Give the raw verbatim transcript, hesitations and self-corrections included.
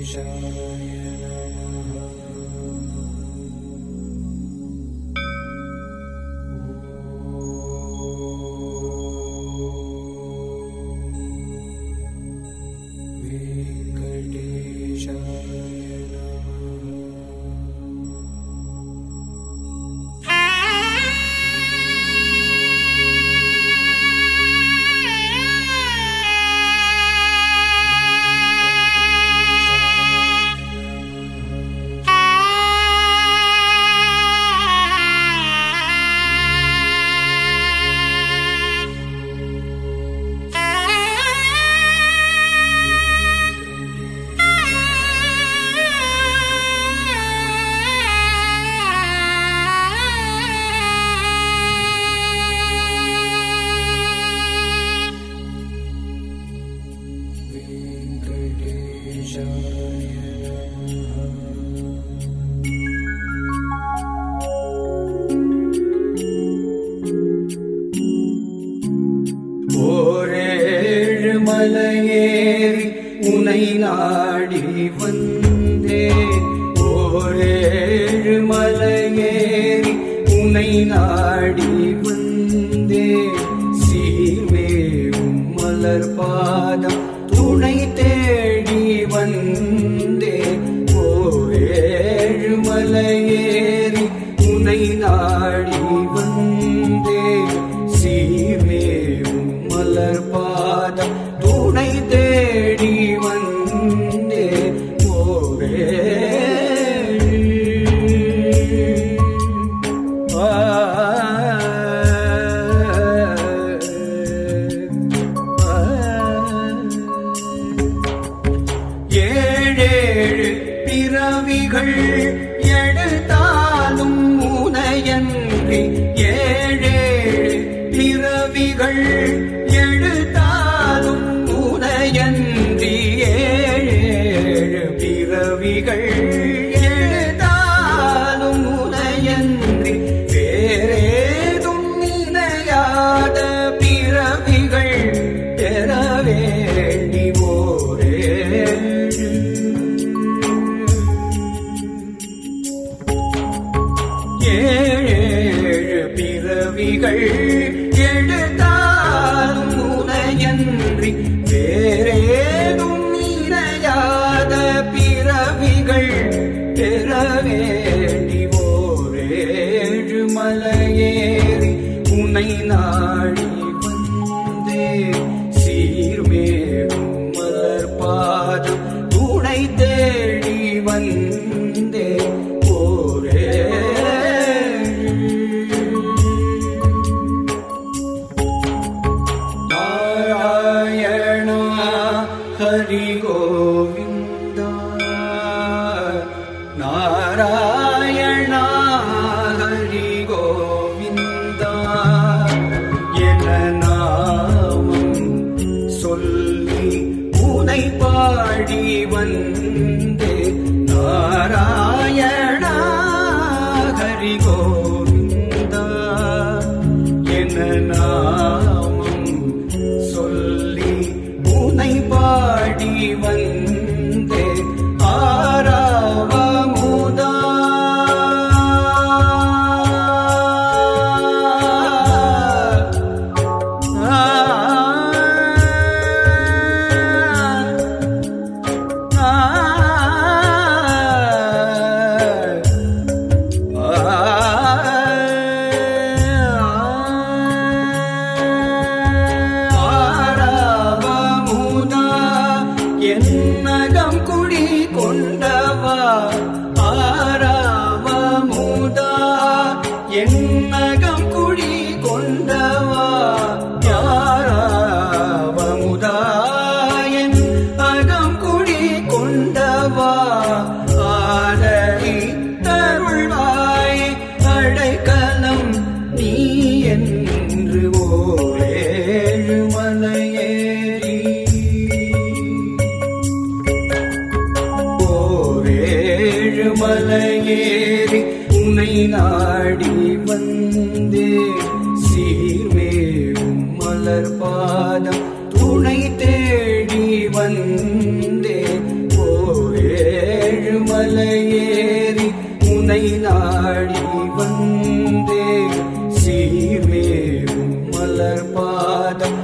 ஓரேழு மலையேறி உனை நாடி வந்தேன். ஓரேழு மலையேறி உனை நாடி வந்தேன். சீர்மேவும் மலர் பாதம் துணை தேடி வந்தேன். ஓரேழு மலையேறி உனை நாடி வந்தேன். சீர்மேவும் மலர் பாதம் துணை தேடி வந்தே. ஓரேழு ஏழேழு பிறவிகள் எடுத்தாலும் உனையன்றி. ஏழேழு பிறவிகள் எடுத்தாலும் உனையன்றி. ஏழேழு பிறவிகள் எடுத்தாலும் உனையன்றி. வேறேதும் நினையாத பிறவிகள் பெற வேண்டி ஓரேழு. ஏழேழு பிறவிகள் எடுத்தாலும் உனையன்றி. வேறேதும் நினையாத பிறவிகள் பெற வேண்டி ஓரேழு மலையேறி உனை நாடி வந்தே. சீர்மேவும் மலர் பாதம் துணை தேடி வந்தே. ஹரி கோவிந்தா நாராயணா ஹரி கோவிந்தா என நாமம் சொல்லி உனை பாடி வந்தே. நாராயணா ஹரி கோவிந்தா என நாமம் சொல்லி உனை பாடி வந்தே. ஆராவமுதா என்னகம் குடி கொண்டவா. ஆராவமுதா என்னகம் குடி கொண்டவா. யாராவமுதா என் அகம் குடி கொண்டவா. ஆதரி தருள்வாய் அடைக்கலம் நீ என்று ஓரேழு மலையேறி. ஓரேழு மலையேறி உனை நாடி வந்தே. சீர்மேவும் மலர் பாதம் துணை தேடி வந்தே. ஓரே மலையேறி உனை நாடி வந்தே சீர்மேவும் மலர் பாதம்